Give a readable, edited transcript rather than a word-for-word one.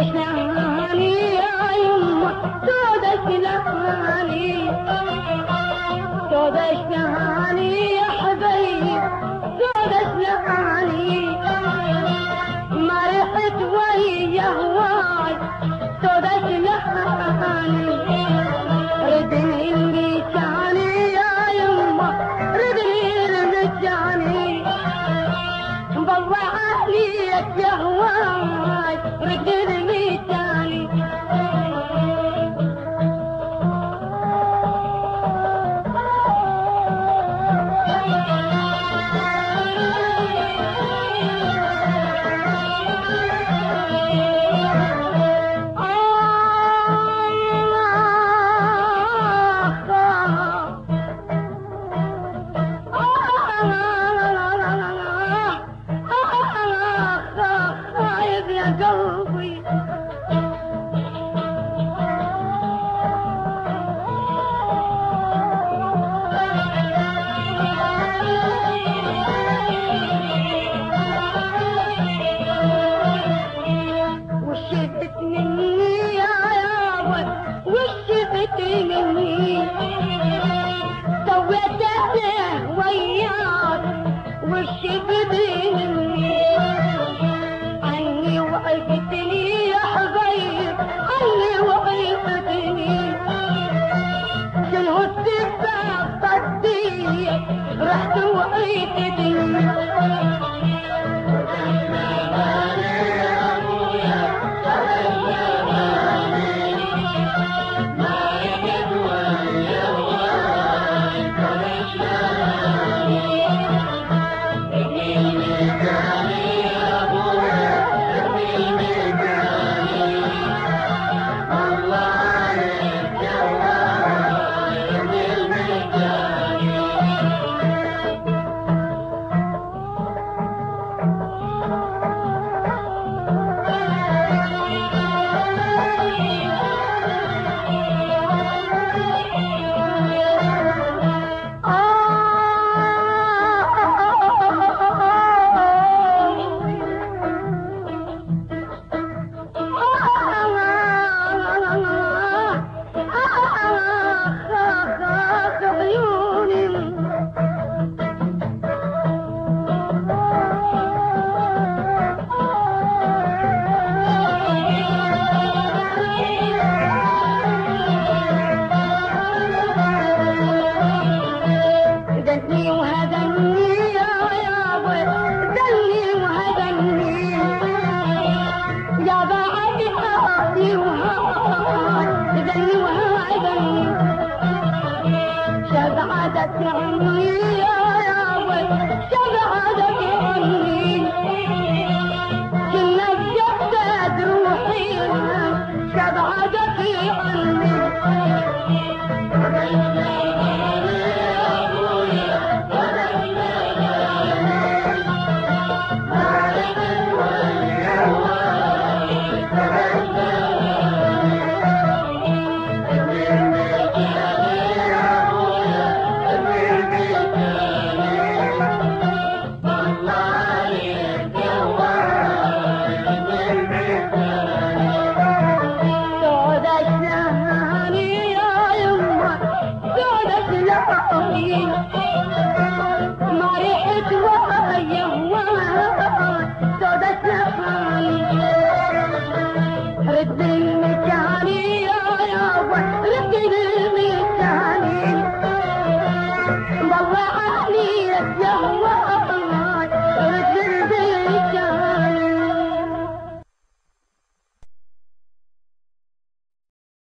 شلاني يا يما سودة شلاني سودة شلاني يا حبيب سودة شلاني ما رحت ويا هواي سودة شلاني ردني الميتاني يا يما ردني الميتاني بالله عليك يا هواي ردني الميتاني قلبي وشفت مني يا يابا وشفت مني سويت له وياك وشفت مني عني وعفتني يا حبيب عني وعفتني شنو السبب صديق رحت وعفتني دني وهدني يا يابا دني وهدني يا بعد حالي وهاي دني وهدني شبعتك عني يا يابا شبعتك عني كنا بجسد روحي شبعتك عني ما رحت ويا هواي سودة شلاني رد المكان